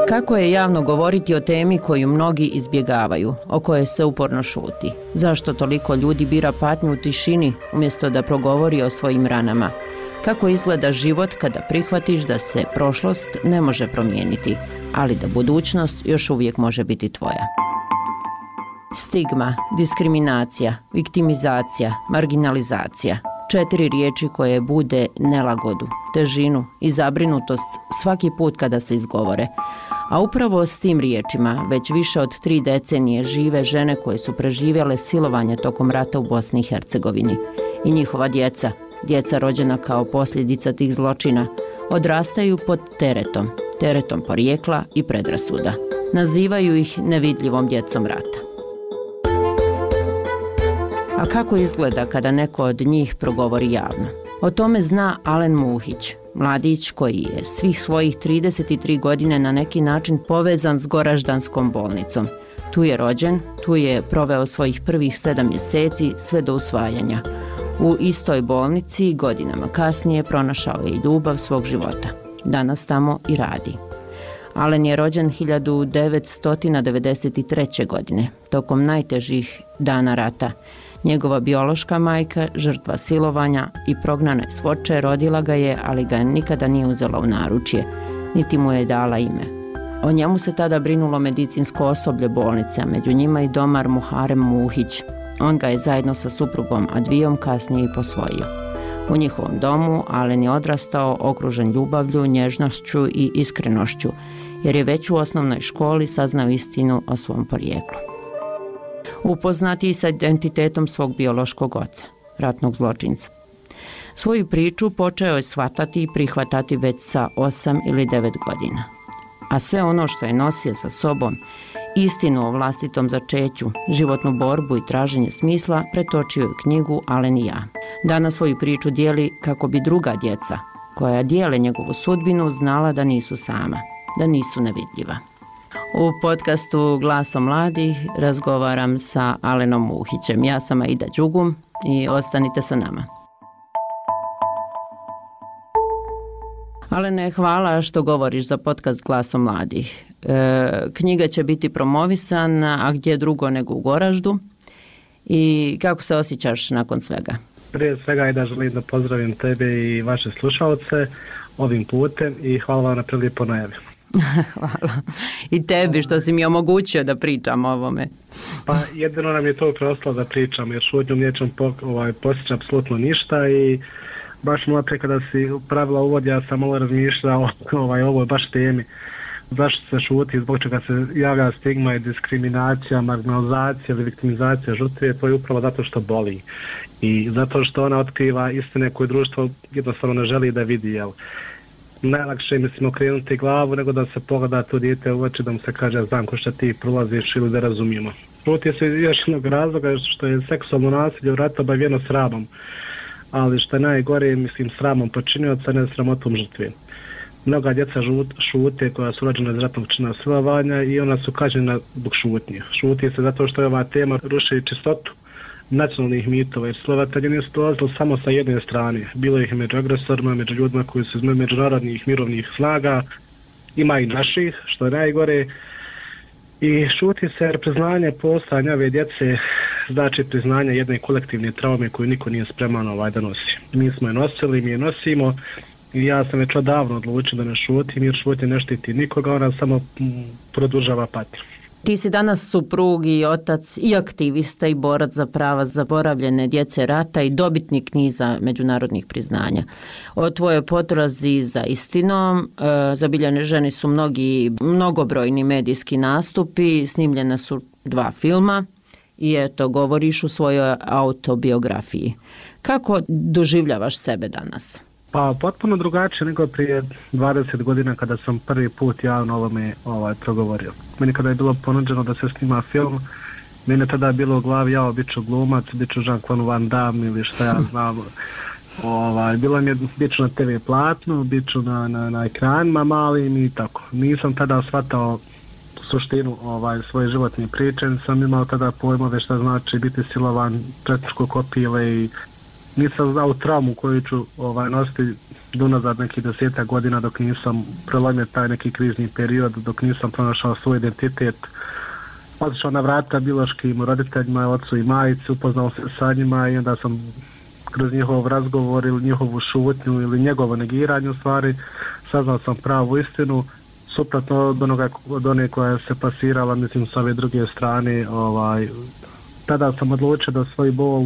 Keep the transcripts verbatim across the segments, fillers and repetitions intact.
Kako je javno govoriti o temi koju mnogi izbjegavaju, o kojoj se uporno šuti? Zašto toliko ljudi bira patnju u tišini umjesto da progovori o svojim ranama? Kako izgleda život kada prihvatiš da se prošlost ne može promijeniti, ali da budućnost još uvijek može biti tvoja? Stigma, diskriminacija, viktimizacija, marginalizacija. Četiri riječi koje bude nelagodu, težinu i zabrinutost svaki put kada se izgovore. A upravo s tim riječima već više od tri decenije žive žene koje su preživjele silovanje tokom rata u Bosni i Hercegovini. I njihova djeca, djeca rođena kao posljedica tih zločina, odrastaju pod teretom, teretom porijekla i predrasuda. Nazivaju ih nevidljivom djecom rata. A kako izgleda kada neko od njih progovori javno? O tome zna Alen Muhić, mladić koji je svih svojih trideset tri godine na neki način povezan s Goraždanskom bolnicom. Tu je rođen, tu je proveo svojih prvih sedam mjeseci sve do usvajanja. U istoj bolnici godinama kasnije pronašao je i ljubav svog života. Danas tamo i radi. Alen je rođen hiljadu devetsto devedeset treće. godine, tokom najtežih dana rata. Njegova biološka majka, žrtva silovanja i prognana s Foče, rodila ga je, ali ga nikada nije uzela u naručje, niti mu je dala ime. O njemu se tada brinulo medicinsko osoblje bolnice, a među njima i domar Muharem Muhić. On ga je zajedno sa suprugom Advijom kasnije i posvojio. U njihovom domu Alen je odrastao okružen ljubavlju, nježnošću i iskrenošću, jer je već u osnovnoj školi saznao istinu o svom porijeklu. Upoznati sa identitetom svog biološkog oca, ratnog zločinca. Svoju priču počeo je shvatati i prihvatati već sa osam ili devet godina. A sve ono što je nosio sa sobom, istinu o vlastitom začeću, životnu borbu i traženje smisla, pretočio je u knjigu Alen i ja. Danas svoju priču dijeli kako bi druga djeca, koja dijele njegovu sudbinu, znala da nisu sama, da nisu nevidljiva. U podcastu Glasom mladih razgovaram sa Alenom Muhićem. Ja sam Aida Đugum i ostanite sa nama. Alene, hvala što govoriš za podcast Glasom mladih. E, knjiga će biti promovisana, a gdje drugo nego u Goraždu. I kako se osjećaš nakon svega? Prije svega Aida, želim da pozdravim tebe i vaše slušalce ovim putem i hvala vam na prilijepo najavi. Hvala. I tebi što si mi omogućio da pričam o ovome. Pa jedino nam je to preostalo da pričam, jer šutnjom nećem po, ovaj, postići apsolutno ništa i baš malo pre kada si pravila uvod, ja sam malo razmišljao ovaj, o ovoj baš temi. Zašto se šuti, zbog čega se javlja stigma i diskriminacija, marginalizacija ili viktimizacija žrtve, to je upravo zato što boli. I zato što ona otkriva istine koje društvo jednostavno ne želi da vidi, jel? Najlakše je, mislim, okrenuti glavu nego da se pogleda to dijete u oči, da mu se kaže znam ko što ti prolaziš ili da razumijemo. Šuti se još jednog razloga što je seksualno nasilje u ratu obavijeno sramom, ali što je najgore, mislim, sramom počinioca, ne sramotom žrtve. Mnoga djeca šute koja su rođena iz ratnog čina silovanja i ona su kažnjena zbog šutnje. Šuti se zato što je ova tema ruši čistotu nacionalnih mitova, jer silovatelji nisu dolazili samo sa jedne strane. Bilo ih među agresorima, među ljudima koji su iz međunarodnih mirovnih snaga, ima i naših, što je najgore. I šuti se jer priznanje postojanja ove djece znači priznanje jedne kolektivne traume koju niko nije spreman ovaj da nosi. Mi smo je nosili, mi je nosimo i ja sam već odavno odlučio da ne šutim, jer šutnje ne štiti nikoga, ona samo produžava patnju. Ti si danas suprug i otac i aktivista i borac za prava zaboravljene djece rata i dobitnik niza međunarodnih priznanja. O tvojoj potrazi za istinom e, zabilježeni su mnogi, mnogobrojni medijski nastupi, snimljena su dva filma i eto, govoriš u svojoj autobiografiji. Kako doživljavaš sebe danas? Pa potpuno drugačije nego prije dvadeset godina kada sam prvi put javno ovome ovaj, progovorio. Meni kada je bilo ponuđeno da se snima film, meni tada je bilo u glavi ja bit ću glumac, bit ću Jean-Claude Van Damme ili šta ja znam. Ovaj, bilo mi je bit ću na te ve platnu, bit ću na, na, na ekranima malim i tako. Nisam tada shvatao suštinu ovaj, svoje životne priče, sam imao tada pojmove šta znači biti silovan, četničko kopile i nisam znao traumu koju ću ovaj, nositi unazad nekih desetak godina dok nisam prelomio taj neki krizni period, dok nisam pronašao svoj identitet. Otišao na vrata biološkim roditeljima, ocu i majici, upoznao se sa njima i onda sam kroz njihov razgovor ili njihovu šutnju ili njegovo negiranje u stvari saznao sam pravu istinu, suprotno od onoga od one koja se pasirala, mislim, s ove druge strane. Ovaj, tada sam odlučio da svoj bol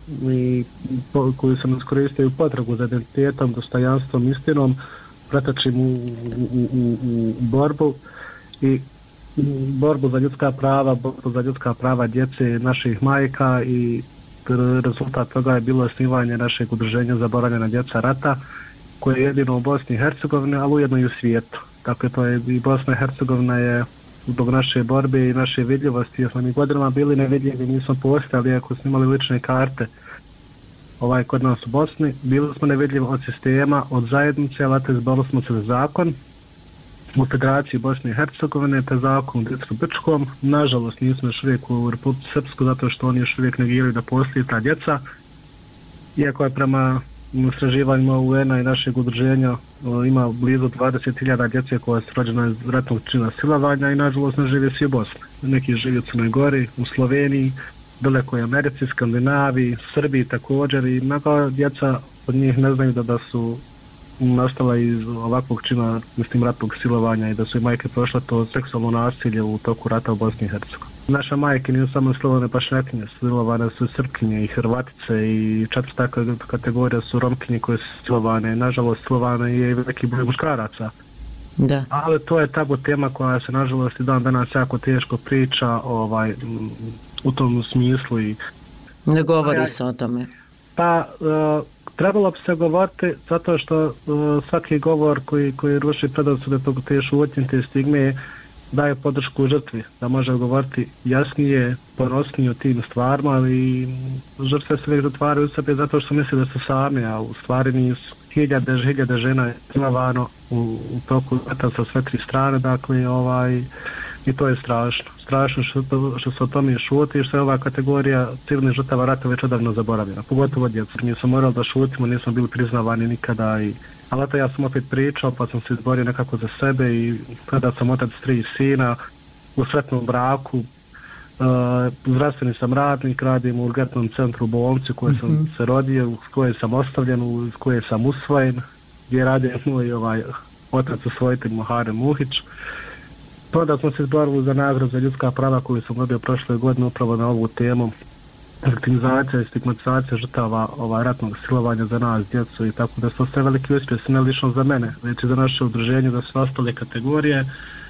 i po, koju sam iskoristio u potragu za identitetom, dostojanstvom, istinom, pretočim u, u, u, u borbu i borbu za ljudska prava, borbu za ljudska prava djece naših majka i rezultat toga je bilo osnivanje našeg udruženja Zaboravljena djeca rata, koje je jedino u Bosni i Hercegovini, ali ujedno i u svijetu. Dakle, to je i Bosna i Hercegovina je zbog naše borbe i naše vidljivosti, jer smo mi godinama bili nevidljivi, nismo postali, iako smo imali lične karte ovaj, kod nas u Bosni, bili smo nevidljivi od sistema, od zajednice, ali izborili smo se za zakon u Federaciji Bosne i Hercegovine, te zakon u Distru Brčkom. Nažalost, nismo još uvijek u Republici Srpsku, zato što oni još uvijek negiraju da postoji ta djeca, iako je prema istraživanjima U N-a i našeg udruženja ima blizu dvadeset hiljada djece koja su rođena iz ratnog čina silovanja i nažalost ne žive svi u Bosni. Neki žive u Crnoj Gori, u Sloveniji, dalekoj Americi, Skandinaviji, Srbiji također i mnoga djeca od njih ne znaju da, da su nastala iz ovakvog čina, mislim, ratnog silovanja i da su i majke prošle to seksualno nasilje u toku rata u Bosni i Hercegovini. Naše majke nisu samo silovane pašnjakinje, silovane su Srpkinje i Hrvatice i četvrta kategorija su Romkinje koje su silovane. Nažalost, silovane je i veliki broj muškaraca. Da. Ali to je tabu tema koja se nažalost i dan danas jako teško priča ovaj, u tom smislu. I ne govori se o tome. Pa, uh, trebalo bi se govoriti zato što uh, svaki govor koji, koji ruši predrasude tog te šutnje, te stigme, daje podršku žrtvi, da može govoriti jasnije, ponosnije o tim stvarima i žrtve se uvijek zatvaraju u sebe zato što misle da su sami, a u stvari nisu. Hiljade, hiljade žena je silovano u, u toku rata sa sve tri strane, dakle, ovaj, i to je strašno. Strašno što, što se o tome šuti i što je ova kategorija civilnih žrtava rata već odavno zaboravljena, pogotovo djeca. Mi smo morali da šutimo, nismo bili priznavani nikada, i, ali to ja sam opet pričao, pa sam se izborio nekako za sebe i kada sam otac tri sina u sretnom braku, uh, zdravstveni sam radnik, radim u urgentnom centru u bolnici u kojoj sam mm-hmm. se rodio, u kojoj sam ostavljen, u kojoj sam usvojen, gdje radi moj ovaj, otac usvojitelj Muharem Muhić. Onda smo se izborili za nagradu za ljudska prava koju sam dobio prošle godine upravo na ovu temu, viktimizacija i stigmatizacija žrtava ovaj, ratnog silovanja za nas, djecu, i tako da su sve veliki uspjesi, ne lično za mene, već i za naše udruženje, da su ostale kategorije,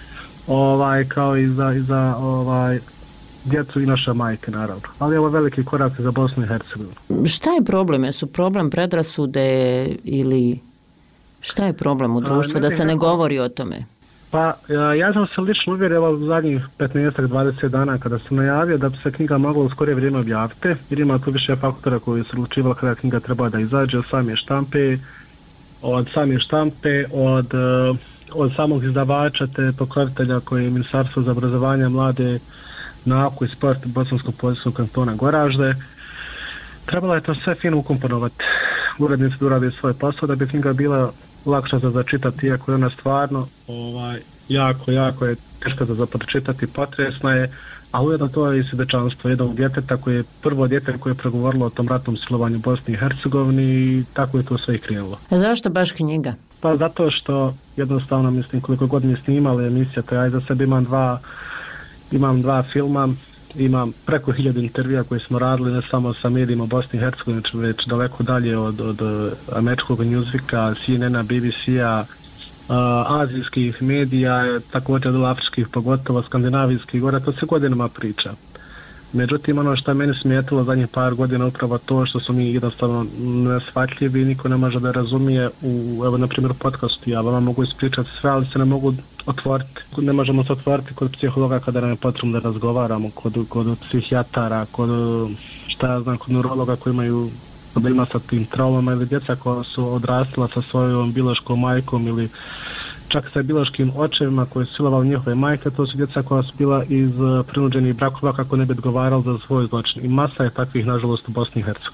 ovaj, kao i za, i za ovaj, djecu i naše majke, naravno. Ali ovo je veliki korak za Bosnu i Hercegovinu. Šta je problem? Jesu problem predrasude ili šta je problem u društvu, da se ne govori o tome? Pa, ja sam se lično uvjerio u zadnjih petnaest do dvadeset dana kada sam najavio da bi se knjiga mogla u skorije vrijeme objaviti, jer ima tu više faktora koji su odlučivali kada knjiga treba da izađe, od same štampe, od same štampe, od, od samog izdavača te pokrovitelja koji je Ministarstvo za obrazovanje, mlade, nauku i sport Bosanskog područnog kantona Goražde. Trebalo je to sve fino ukomponovati. Urednici da urade svoj posao da bi knjiga bila lakša za začitati, iako je ona stvarno ovaj, jako, jako je teška za pročitati, potresna je, a ujedno to je i svjedočanstvo jednog djeteta koje je prvo dijete koje je pregovorilo o tom ratnom silovanju u Bosni i Hercegovini i tako je to sve i krenulo. A zašto baš knjiga? Pa zato što jednostavno, mislim, koliko god mi snimali emisija, to ja za sebe imam dva, imam dva filma, imam preko hiljadu intervjua koje smo radili ne samo sa medijima Bosni i Hercegovine, već daleko dalje od, od američkog Newsweeka, C N N-a, B B C-a, uh, azijskih medija, također od afričkih, pogotovo skandinavijskih, gore, to se godinama priča. Međutim, ono što je meni smetilo zadnjih par godina upravo to što su mi jednostavno nesvatljivi i niko ne može da razumije u, evo, na primjer, podcastu. Ja vama mogu ispričati sve, ali se ne mogu otvoriti. Ne možemo se otvoriti kod psihologa kada nam je potrebno da razgovaramo, kod, kod psihijatara, kod, šta ja znam, kod neurologa koji imaju problema sa tim traumama ili djeca koja su odrastila sa svojom biološkom majkom ili čak sa biološkim očevima koji su silovali njihove majke, to su djeca koja su bila iz prinuđenih brakova kako ne bi odgovarali za svoj zločin. I masa je takvih, nažalost, u Bosni i Hercegovini.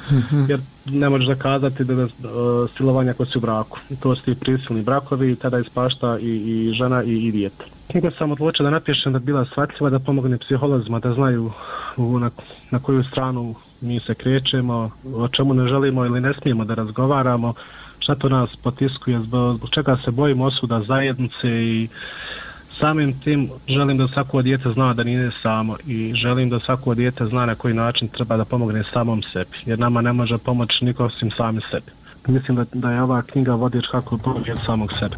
Mm-hmm. Jer ne možeš zakazati da je uh, silovanje ako si u braku. To su ti prisilni brakovi, tada ispašta i, i žena i, i dijete. Knjigu sam odlučio da napišem da bi bila shvatljiva, da pomogne psiholozima da znaju u, na, na koju stranu mi se krećemo, o čemu ne želimo ili ne smijemo da razgovaramo, šta to nas potiskuje, zbog, zbog čega se bojimo osuda zajednice i samim tim želim da svako dijete zna da nije samo i želim da svako dijete zna na koji način treba da pomogne samom sebi, jer nama ne može pomoći niko osim sami sebi. Mislim da, da je ova knjiga vodič kako pomoći od samog sebe.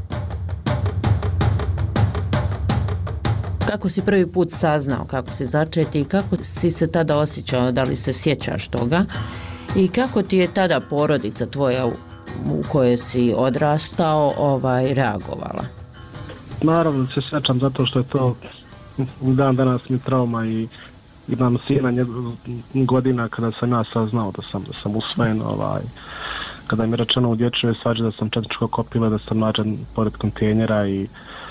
Kako si prvi put saznao kako si začeti i kako si se tada osjećao, da li se sjećaš toga i kako ti je tada porodica tvoja u kojoj si odrastao ovaj, reagovala? Naravno se sjećam zato što je to dan danas mi trauma i imam sina godina kada sam ja saznao da sam, da sam usvojen, ovaj, kada mi je rečeno u dječjoj svađi da sam četničko kopila, da sam nađen pored kontejnera i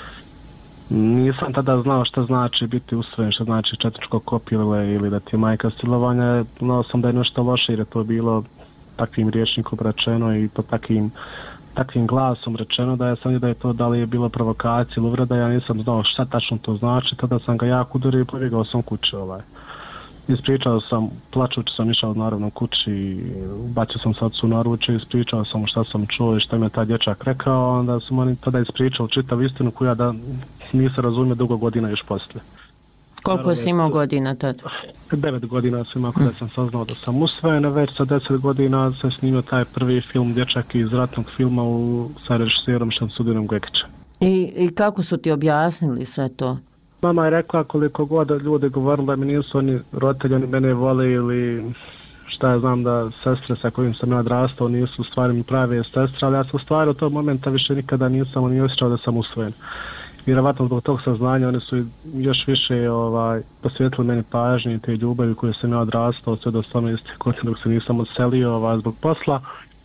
nisam tada znao šta znači biti usvojen, šta znači četničko kopile ili da ti je majka silovanja. Znao sam da je nešto loše jer je to bilo takvim rječnikom rečeno i to takvim, takvim glasom rečeno da ja sam da je to da li je bilo provokacija ili uvreda, ja nisam znao šta tačno to znači, tada sam ga jako udario i pobjegao sam kući. Ovaj. Ispričao sam, plačući sam išao naravno kući, bacio sam se ocu na ruče, ispričao sam šta sam čuo i šta mi je taj dječak rekao, onda sam oni tada ispričao čitav istinu koju ja da nisam razumio dugo godina još poslije. Koliko naravno, si imao godina tada? Devet godina sam imao kada hmm. sam saznao da sam usvojen, već sa deset godina sam snimio taj prvi film Dječak iz ratnog filma u, sa režiserom Šamsudinom Gekićem. I, I kako su ti objasnili sve to? Mama je rekla koliko god ljudi govorili da mi nisu oni roditelji, oni mene vole ili šta ja znam da sestre sa kojim sam ja odrastao nisu u stvari mi prave sestre, ali ja sam u stvari u tog momenta više nikada nisam ni osjećao da sam usvojen. Vjerovatno zbog tog saznanja oni su još više ovaj, posvetili meni pažnje i te ljubavi koje sam ja odrastao sve do osamnaeste godine dok se nisam odselio ovaj, zbog posla.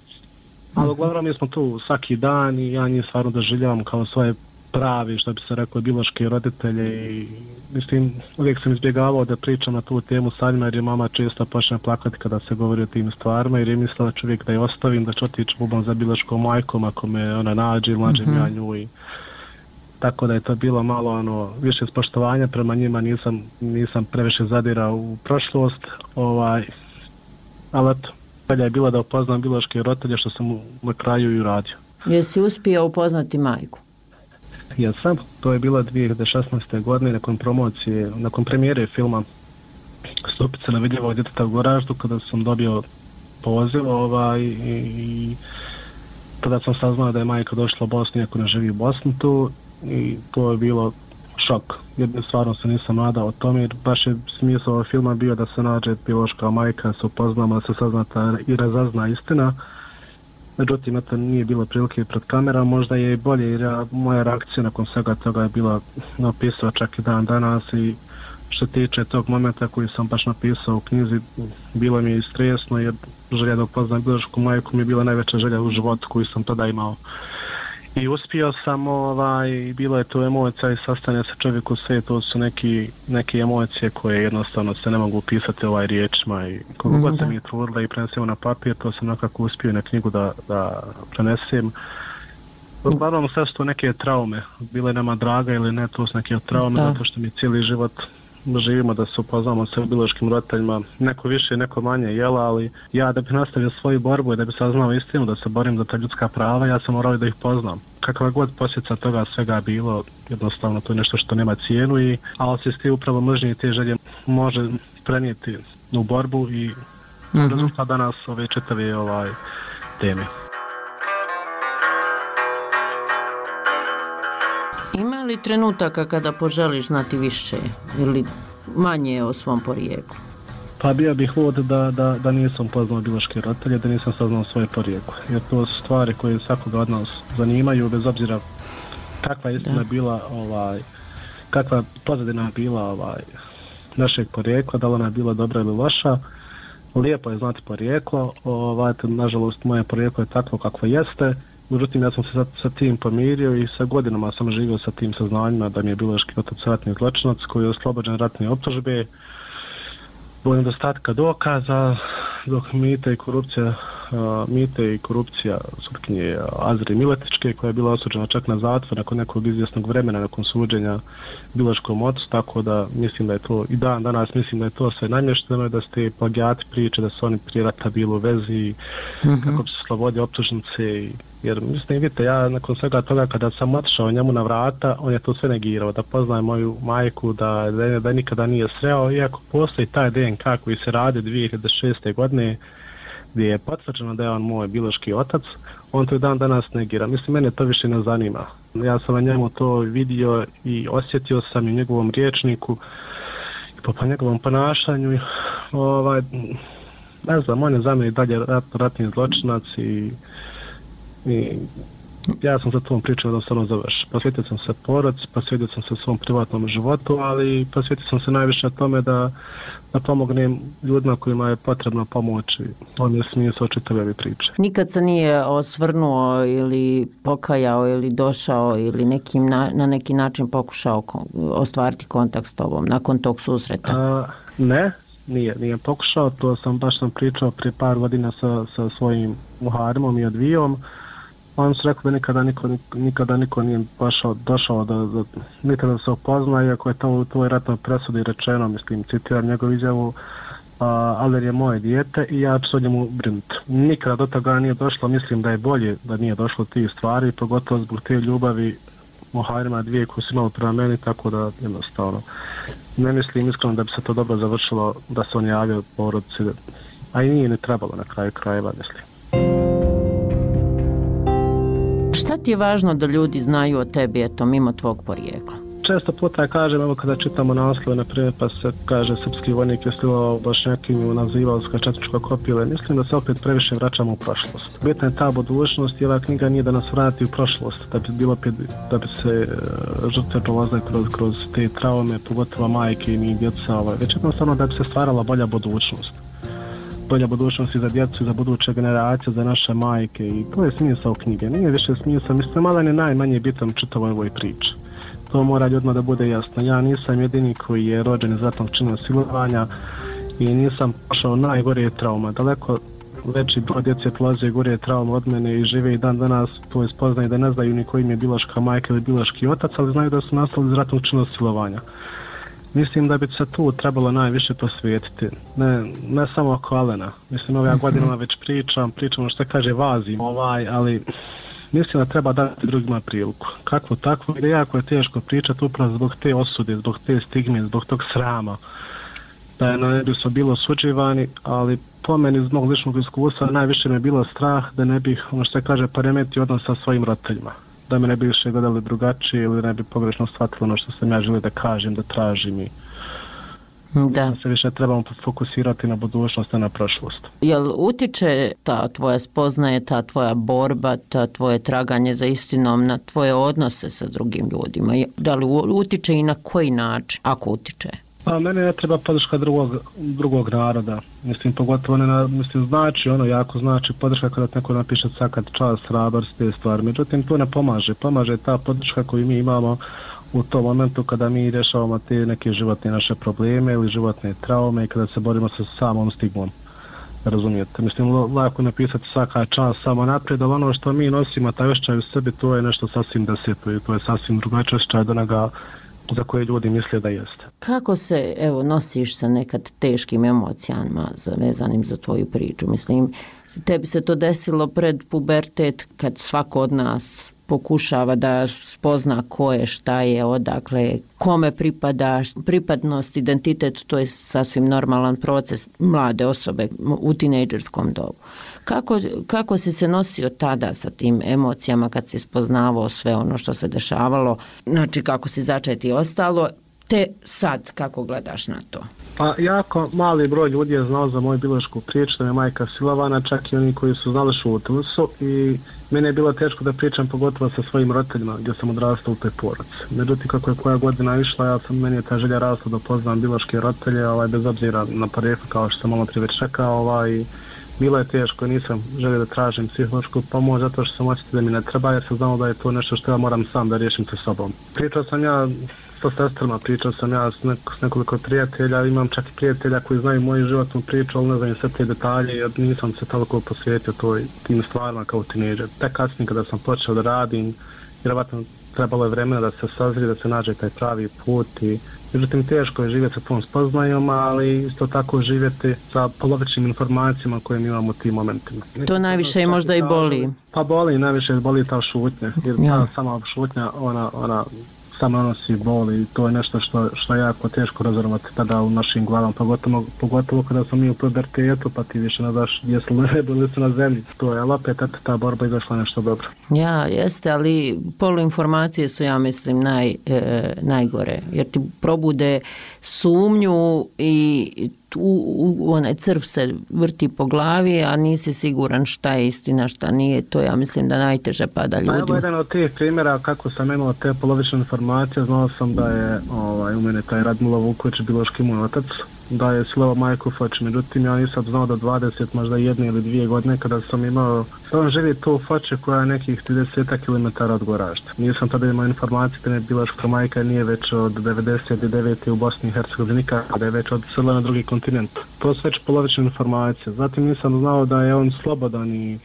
Ali uglavnom mi smo tu svaki dan i ja njih stvarno doživljavam kao svoje pravi, što bi se rekao, biološki roditelje i mislim, uvijek sam izbjegavao da pričam na tu temu sa njima jer je mama često počne plakati kada se govori o tim stvarima jer je mislila čovjek da je ostavim, da ću otići bubom za biološkom majkom ako me ona nađe ili nađem mm-hmm. ja nju i tako da je to bilo malo ono, više spoštovanja prema njima, nisam, nisam previše zadirao u prošlost, ovaj, ali eto, bolje je bilo da upoznam biološke roditelje što sam na kraju i uradio. Jesi uspio upoznati majku? Jesam, to je bilo dvije hiljade šesnaeste. godine nakon promocije, nakon premijere filma Stupice na vidljivog djeteta u Goraždu kada sam dobio poziv ovaj, i, i tada sam saznao da je majka došla u Bosnu iako ne živi u Bosni tu i to je bilo šok. Jedne stvarno se nisam nadao o tome jer baš je smisao ovog filma bio da se nađe biološka majka, se upoznamo, da se saznata i razazna istina. Međutim, to nije bilo prilike pred kamerom, možda je i bolje jer ja, moja reakcija nakon svega toga je bila napisao čak i dan danas i što tiče tog momenta koji sam baš napisao u knjizi, bilo mi je stresno jer želja da upoznam biološku majku mi je bila najveća želja u životu koju sam tada imao. I uspio sam, ovaj, bilo je to emocija i sastanje sa čovjeku sve, to su neki, neke emocije koje jednostavno se ne mogu upisati ovaj riječima i koliko god sam ih trudila i prenesemo na papir, to sam nekako uspio na knjigu da, da prenesem. Uglavnom sve su to neke traume, bile nama draga ili ne, to su neke traume da. Zato što mi cijeli život živimo da se upoznamo sa biološkim roditeljima, neko više, neko manje jela, ali ja da bi nastavio svoju borbu i da bi saznao istinu, da se borim za ta ljudska prava, ja sam morao da ih poznam. Kakva god posljedica toga svega bilo, jednostavno to je nešto što nema cijenu, i, ali se s ti upravo mržnje i te želje može prenijeti u borbu i mm-hmm. rezultat danas ove četave ovaj, teme. Ima li trenutaka kada poželiš znati više ili manje o svom porijeklu? Pa bio bih lud da, da, da nisam poznao biološke roditelje, da nisam saznao svoje porijeklo. Jer to su stvari koje svakoga od nas zanimaju, bez obzira kakva istina bila, ovaj, kakva pozadina bila ovaj, našeg porijekla, da li ona bila dobra ili loša. Lijepo je znati porijeklo, ovaj, nažalost moje porijeklo je takvo kakvo jeste. Međutim, ja sam se sa, sa tim pomirio i sa godinama sam živio sa tim saznanjima da mi je biološki otac ratni zločinac koji je oslobođen ratne optužbe. Zbog nedostatka dokaza dok mita i korupcija, uh, mite i korupcija sutkinje Azre Miletičke, koja je bila osuđena čak na zatvor nakon nekog izvjesnog vremena nakon suđenja biološkom ocu, tako da mislim da je to, i dan danas mislim da je to sve namješteno i da su te plagijati priče da su oni prije rata bili u vezi, mm-hmm. kako bi se slobodi optužnice i jer mislim, vidite, ja nakon svega toga kada sam otišao njemu na vrata, on je to sve negirao, da poznaje moju majku, da, da, da nikada nije sreo, iako postoji taj D N K koji se radi dvije hiljade šeste. godine, gdje je potvrđeno da je on moj biološki otac, on to i dan danas negira. Mislim, mene to više ne zanima. Ja sam na njemu to vidio i osjetio sam i njegovom riječniku, i po, po njegovom ponašanju, ovaj, ne znam, on je za mene dalje rat, ratni zločinac i I ja sam za tom pričao da sam završio. Posvetio sam se porodici, posvetio sam se svom privatnom životu, ali posvetio sam se najviše tome da, da pomognem ljudima kojima je potrebna pomoć. On je smisao čitave ove priče. Nikad se nije osvrnuo ili pokajao ili došao ili nekim na, na neki način pokušao ostvariti kontakt s tobom nakon tog susreta? A, ne, nije, nije pokušao. To sam baš sam pričao prije par godina sa, sa svojim muharimom i odvijom. On su rekao da nikada niko, nikada niko nije došao, došao da, da, nikada da se upozna, iako je to u tvoj ratnoj presudi rečeno, mislim, citiram njegovu izjavu, Aler je moje dijete i ja ću o njemu brinuti. Nikada do toga nije došlo, mislim da je bolje da nije došlo tih stvari, pogotovo zbog te ljubavi muharima dvije koje su imali prema meni, tako da jednostavno ne mislim iskreno da bi se to dobro završilo da se on javio porodici, a i nije ne trebalo na kraju krajeva, mislim. Šta ti je važno da ljudi znaju o tebi, eto, mimo tvog porijekla? Često puta kažem, evo kada čitamo naslove, na primjer, pa se kaže srpski vojnik je stilao Bošnjakinju, nazivao se četničko kopile, mislim da se opet previše vraćamo u prošlost. Bitna je ta budućnost i ova knjiga nije da nas vrati u prošlost, da bi, bilo, da bi se uh, žrtve prolazile kroz, kroz te traume, pogotovo majke i djeca, ovaj, već jednostavno da bi se stvarala bolja budućnost. Bolja budućnost i za djecu, i za buduće generacije, za naše majke i to je smisao knjige. Nije više smisao, mislim, malo je najmanje bitan čitavoj ovoj priči. To mora ljudima da bude jasno. Ja nisam jedini koji je rođen iz ratnog čina silovanja i nisam pošao najgore trauma. Daleko veći broj djece prolaze gore trauma od mene i žive i dan danas to je spoznaju da ne znaju ni koji im je biološka majka ili biološki otac, ali znaju da su nastali iz ratnog čina silovanja. Mislim da bi se tu trebalo najviše posvetiti, ne, ne samo oko Alena. Mislim, ove ja godinama već pričam, pričam što kaže vazim, ovaj, ali mislim da treba dati drugima priliku. Kakvo takvo, jer jako je teško pričati upravo zbog te osude, zbog te stigme, zbog tog srama. Da je ne bi smo bilo suđivani, ali po meni iz mog ličnog iskustva najviše mi je bilo strah da ne bih, ono što kaže, poremetio odnos sa svojim roditeljima. Da me ne bi više gledali drugačije ili ne bi pogrešno shvatili ono što sam ja želio da kažem, da tražim i da se više trebamo fokusirati na budućnost, a na prošlost. Jel utiče ta tvoja spoznaje, ta tvoja borba, ta tvoje traganje za istinom na tvoje odnose sa drugim ljudima? Da li utiče i na koji način, ako utiče? Pa mene ne treba podrška drugog, drugog naroda. Mislim, pogotovo ne na, mislim, znači, ono jako znači podrška kada neko napiše sakad čast, hrabrost, te stvari. Međutim, to ne pomaže. Pomaže ta podrška koju mi imamo u tom momentu kada mi rješavamo te neke životne naše probleme ili životne traume i kada se borimo sa samom stigmom. Razumijete? Mislim, lako napisati svaka čast samo naprijed, ali ono što mi nosimo, taj osjećaj u sebi, to je nešto sasvim deseto i to je sasvim drugačiji osjećaj od onoga za koje ljudi misle da jeste. Kako se, evo, nosiš sa nekad teškim emocijama vezanim za tvoju priču? Mislim, tebi se to desilo pred pubertet kad svako od nas pokušava da spozna ko je, šta je, odakle, kome pripada, pripadnost, identitet, to je sasvim normalan proces mlade osobe u tinejdžerskom dobu. Kako, kako si se nosio tada sa tim emocijama kad si spoznavao sve ono što se dešavalo, znači kako si začeti i ostalo, te sad kako gledaš na to? Pa jako mali broj ljudi je znao za moju biološku priču, da je majka silovana, čak i oni koji su znali šutili su i mene je bilo teško da pričam pogotovo sa svojim roditeljima gdje sam odrastao u toj porodici. Međutim, kako je koja godina išla, ja sam, meni je ta želja rasla da poznam biološke roditelje, ovaj, bez obzira na porijeklo, kao što sam malo prije već rekao, ovaj, bilo je teško, nisam želio da tražim psihološku pomoć zato što sam osjetio da mi ne treba jer sam znao da je to nešto što ja moram sam da riješim sa sobom. Pričao sam ja s sa sestrama, pričao sam ja s, neko, s nekoliko prijatelja, imam čak i prijatelja koji znaju moju životnu priču, ali ne znam sve te detalje, jer nisam se toliko posvetio toj, tim stvarima kao tineđer. Tek kasnije kada sam počeo da radim, vjerovatno trebalo je vremena da se sazrije, da se nađe taj pravi put i međutim teško je živjeti sa tom spoznajom, ali isto tako živjeti sa polovičnim informacijama koje mi imamo u tim momentima. To najviše je možda i boli. Pa boli, najviše boli ta šutnja, jer ta ja. sama šutnja, ona, ona samo nosi boli i to je nešto što, što je jako teško razorvati tada u našim glavama, pogotovo, pogotovo kada smo mi u pubertetu, pa ti više ne znaš jesu li nebo ili su na zemlji. To je, ali opet ta borba izašla nešto dobro. Ja, jeste, ali poluinformacije su, ja mislim, naj, e, najgore, jer ti probude sumnju i tu, u, onaj crv se vrti po glavi, a nisi siguran šta je istina, šta nije. To ja mislim da najteže pada ljudima. Evo jedan od tih primjera kako sam imao te polovične informacije, znao sam da je ovaj, u mene taj Radmilo Vuković biološki moj otac, da je silovao majku Foč, međutim ja nisam znao do dvadeset, možda jedne ili dvije godine kada sam imao, sam živi tu u Foči koja je nekih trideset kilometara od Goražda. Nisam tada imao informacije da je biološka majka nije već od devedeset devete u Bosni i Hercegovini, kada je već odsela na drugi kontinent. To su već polovične informacije. Zatim nisam znao da je on slobodan i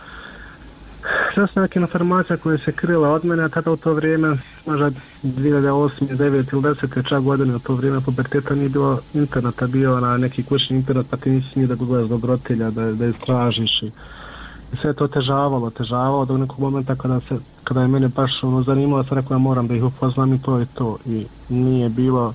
sve su neke informacije koje se krila od mene, a tada u to vrijeme, možda dvije hiljade osme, devete ili desete čak godine, u to vrijeme puberteta nije bilo interneta, bio na neki kućni internet, pa ti nisi smio da googlaš do grotelja, da, da istražiš. I sve to težavalo, težavalo do nekog momenta kada, se, kada je mene baš ono, zanimalo, sam rekao ja moram da ih upoznam i to je to. I nije bilo,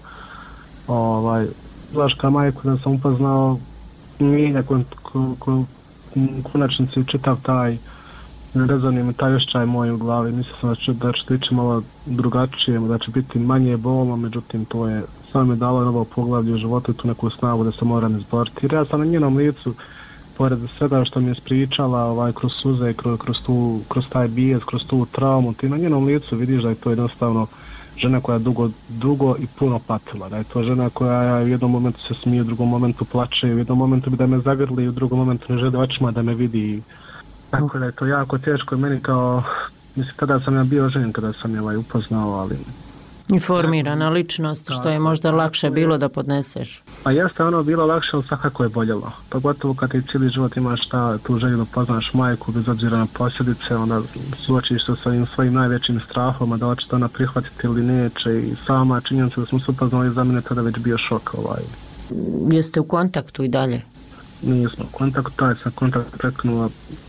ovaj, Vlaška majku da sam upoznao, nije kon, kon, kon, konačnici čitav taj rezonije mi taj osjećaj moj u glavi, mislim sam da će, da će tići malo drugačije, da će biti manje bolno, međutim to je samo mi dalo novo poglavlje u životu i tu neku snagu da se moram izboriti. Jer ja sam na njenom licu, pored svega što mi je spričala ovaj, kroz suze, kroz, kroz, tu, kroz taj bijes, kroz tu traumu, ti na njenom licu vidiš da je to jednostavno žena koja je dugo, dugo i puno patila, da je to žena koja u jednom momentu se smije, u drugom momentu plače, u jednom momentu bi da me zagrli, u drugom momentu ne želi očima da me vidi. Tako da je to jako teško meni kao, mislim, tada sam ja bio ženjen, kada sam je ovaj upoznao, ali... Informirana ličnost, što je možda lakše bilo da podneseš. Pa jeste ono bilo lakše, ali svakako je boljelo. Pogotovo kad ti cijeli život imaš ta, tu želju da poznaš majku, bez obzira na posljedice, onda suočiš se svojim, svojim najvećim strahom, a da će to ona prihvatiti ili neće. I sama činjenica da smo se upoznali, za mene tada već bio šok. Ovaj. Jeste u kontaktu i dalje? Nismo u kontaktu, taj sam kontakt preknula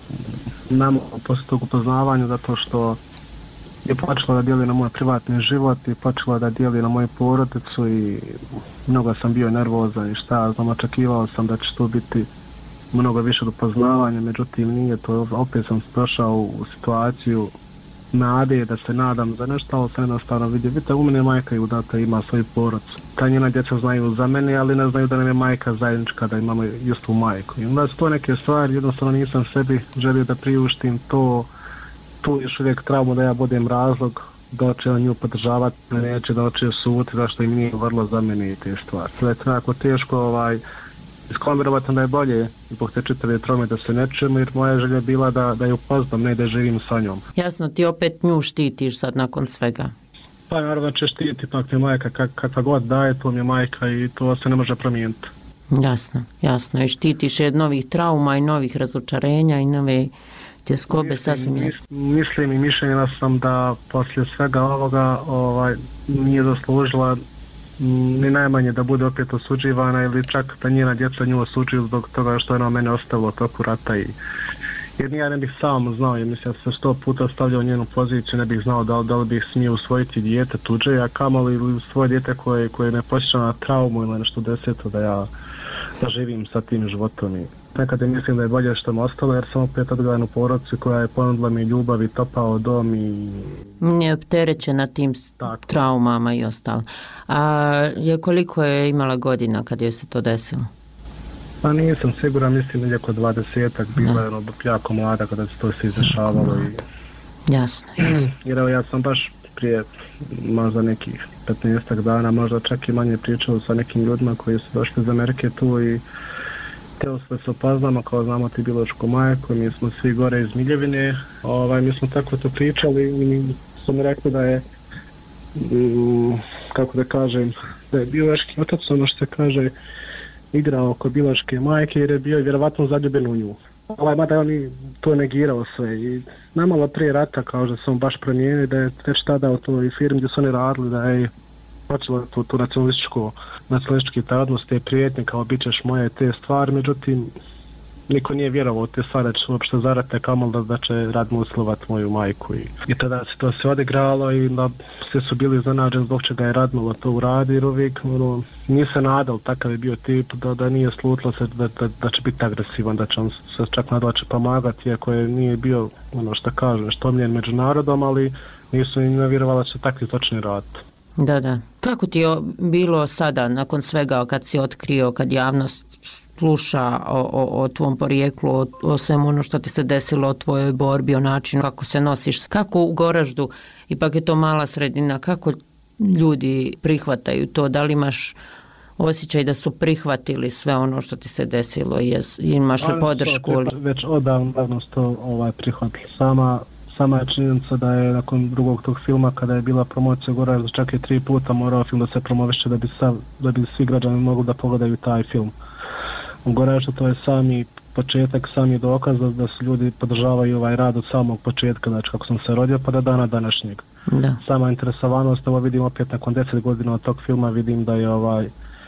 nama posle tog upoznavanja, zato što je počela da dijeli na moj privatni život i počela da dijeli na moju porodicu i mnogo sam bio nervozan i šta, znam, očekivao sam da će to biti mnogo više do poznavanja, međutim nije to, opet sam došao u situaciju nade da se nadam za nešto, ali sam jednostavno vidio, vidite, u mene je majka i udata, ima svoju porodicu. Ta njena djeca znaju za mene, ali ne znaju da nam je majka zajednička, da imamo istu majku. I onda su to neke stvari, jednostavno nisam sebi želio da priuštim to, tu još uvijek traumu da ja budem razlog da će on nju podržavati, neće da će suti, zašto im nije vrlo za mene i te stvari. Sve je tako teško ovaj, iskombinirati da je bolje zbog te čitave traume da se ne čujemo, jer moja želja je bila da, da ju poznam, ne da živim sa njom. Jasno, ti opet nju štitiš sad nakon svega. Pa naravno će štiti, pak mi majka kak, kakva god daje, to mi je majka i to se ne može promijeniti. Jasno, jasno. I štitiš je novih trauma i novih razočarenja i nove tjeskobe, sasvim jasno. Mislim i mišljenja sam da poslije svega ovoga ovaj, nije zaslužila ni najmanje da bude opet osuđivana ili čak da njena djeca nju osuđuju zbog toga što je ona mene ostavila toku rata i jer ja ne bih sam znao, jer mislim da se sto puta stavljao u njenu poziciju, ne bih znao da li, da li bih smio usvojiti dijete tuđe, a kamoli ili svoje dijete koje, koje me posjeća na traumu ili nešto deseto da ja da živim sa tim životom. I nekada mislim da je bolje što me ostalo, jer sam opet odgledan u porodicu koja je ponudila mi ljubav i topao dom i... Nije opterećena tim tako. Traumama i ostalo. A je koliko je imala godina kad je se to desilo? Pa nisam siguran, mislim da je oko dvadesetak, bila je ono jako mlada kada se to se izdešavalo. I... Jasno, jasno. Jer evo ja sam baš prije možda nekih petnaestak dana, možda čak i manje pričao sa nekim ljudima koji su došli iz Amerike tu i teo sve se upoznamo, kao znamo ti biološku majku, mi smo svi gore iz Miljevine, ovaj, mi smo tako to pričali i su mi rekli da je mm, kako da kažem, da je biološki otac, ono što se kaže, igrao kod biološke majke jer je bio vjerovatno zaljubljen u nju. Ovaj, mada on i to negirao sve i namalo prije rata kao da sam baš promijenio da je već tada u toj firmi gdje su oni radili da je počelo tu, tu nacionalističko nacionalistički odnos, te prijetnje kao bit ćeš moje te stvari, međutim niko nije vjerovao te stvari da će uopšte zarate kamol da, da će Radmil usilovat moju majku i, i tada se to se odigralo i da sve su bili iznenađeni zbog čega je Radmil to uradio jer uvijek ono, nije se nadal, takav je bio tip da, da nije slutilo se da, da, da će biti agresivan, da će on se čak nadal će pomagati iako je nije bio ono što kažu, što omljen među narodom, ali nisu im nevjerovali da će takvi točni raditi. Da, da. Kako ti je bilo sada nakon svega kad si otkrio, kad javnost sluša o, o, o tvom porijeklu, o, o svemu ono što ti se desilo, o tvojoj borbi, o načinu kako se nosiš, kako u Goraždu, ipak je to mala sredina, kako ljudi prihvataju to, da li imaš osjećaj da su prihvatili sve ono što ti se desilo, jes, imaš li podršku? To, već odavno to ovaj, prihvatili. Sama Sama je činjenica da je nakon drugog tog filma, kada je bila promocija Goražda, čak je tri puta morao film da se promoviše da bi, sav, da bi svi građani mogli da pogledaju taj film. U Goraždu to je sami početak, sami dokaz da, da su ljudi podržavaju ovaj rad od samog početka, znači kako sam se rodio pa do dana današnjeg. Da. Sama interesovanost, ovo vidim opet nakon deset godina od tog filma, vidim da je ovaj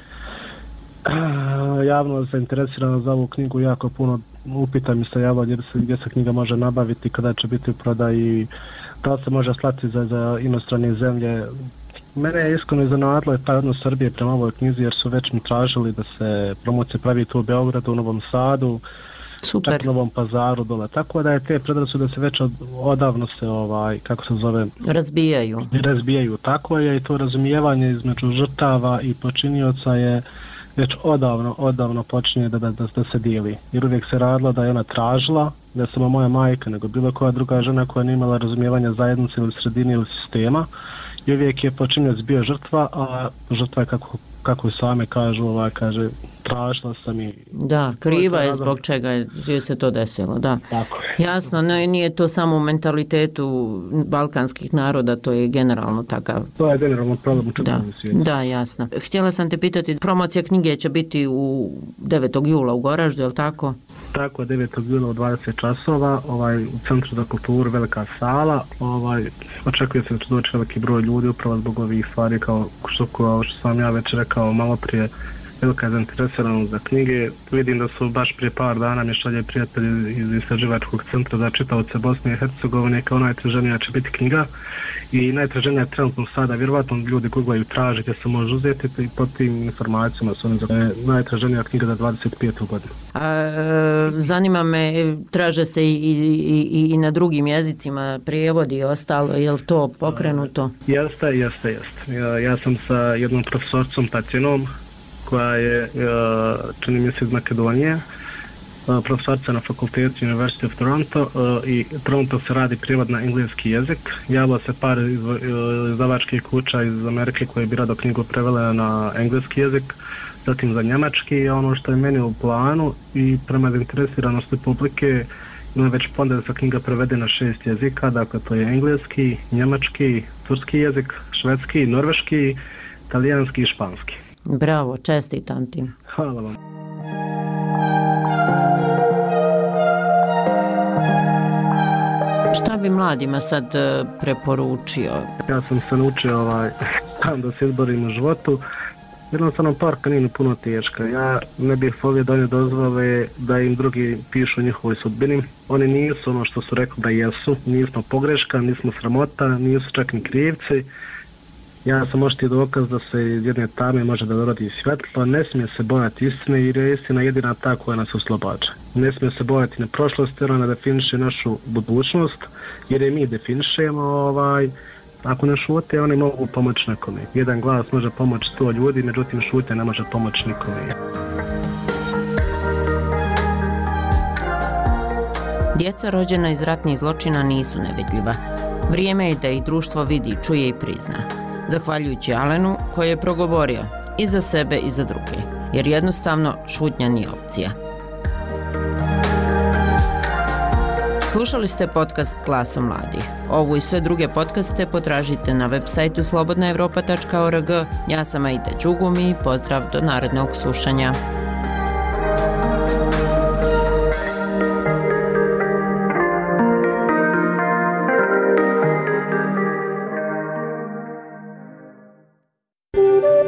javno zainteresirano za ovu knjigu, jako puno upita mi se javlja gdje se, gdje se knjiga može nabaviti, kada će biti u prodaji, da li se može slati za, za inostrane zemlje. Mene je iskreno iznenadilo taj odnos Srbije prema ovoj knjizi jer su već mi tražili da se promocija pravi tu u Beogradu, u Novom Sadu, super, čak u Novom Pazaru dole. Tako da je te predrasude se već od, odavno se ovaj, kako se zove, razbijaju. Razbijaju, tako je i to razumijevanje između žrtava i počinioca je već odavno, odavno počinje da, da, da, da se dijeli. Jer uvijek se radilo da je ona tražila, da je samo moja majka, nego bilo koja druga žena koja nije imala razumijevanja zajednice ili sredine ili sistema. I uvijek je počinjec bio žrtva, a žrtva je kako, kako same kažu, ovaj, kaže, tražila sam i... Da, kriva je zbog čega je se to desilo, da. Tako je. Jasno, ne, nije to samo u mentalitetu balkanskih naroda, to je generalno takav. To je generalno problem u četvrnom svijetu. Da, jasno. Htjela sam te pitati, promocija knjige će biti u devetog jula u Goraždu, je li tako? Tako, devetog jula u dvadeset časova, ovaj, u Centru za kulturu, velika sala, ovaj, očekuje se da će doći veliki broj ljudi upravo zbog ovih stvari kao što, kao što sam ja već rekao malo prije, velika zainteresiranost za knjige. Vidim da su baš prije par dana mi šalje prijatelji iz istraživačkog centra za čitaoce Bosne i Hercegovine kao najtraženija će biti knjiga i najtraženija je trenutno sada, vjerovatno ljudi googlaju tražite se može uzeti i pod tim informacijama su oni za najtraženija knjiga za dvadeset petu godinu. A, zanima me, traže se i, i, i, i na drugim jezicima prijevodi i ostalo, je li to pokrenuto? Jeste, jeste, jeste. Ja, ja sam sa jednom profesorcom Tatjanom koja je, čini mi se, iz Makedonije, profesorica na fakultetu University of Toronto i Toronto se radi prijevod na engleski jezik. Javila se par izdavačkih kuća iz Amerike koje bi rado knjigu prevele na engleski jezik, zatim za njemački, a ono što je meni u planu i prema zainteresiranosti publike ima već ponda da se knjiga prevede na šest jezika, dakle to je engleski, njemački, turski jezik, švedski, norveški, talijanski i španski. Bravo, čestitam ti. Hvala vam. Šta bi mladima sad preporučio? Ja sam se naučio ovaj, tam da se izborim u životu. Jednostavno parka nije puno teška. Ja ne bih volio da oni dozvole da im drugi pišu njihovoj sudbini. Oni nisu ono što su rekli da jesu. Nismo pogreška, nismo sramota, nisu čak ni krivci. Ja sam oštiji dokaz da se iz jedne tame može da dorodi svjetlo, ne smije se bojati istine jer je istina jedina ta koja nas oslobađa. Ne smije se bojati na prošlost jer ona definiše našu budućnost jer je mi definišemo. Ovaj, ako ne šute, oni mogu pomoći nekome. Jedan glas može pomoći sto ljudi, međutim šutnja ne može pomoći nikome. Djeca rođena iz ratnih zločina nisu nevidljiva. Vrijeme je da ih društvo vidi, čuje i prizna. Zahvaljujući Alenu koji je progovorio i za sebe i za druge, jer jednostavno šutnja nije opcija. Slušali ste podcast Glaso mladih. Ovu i sve druge podcaste potražite na web sajtu slobodna evropa tačka org. Ja sam Aida Đugumi i pozdrav do narednog slušanja.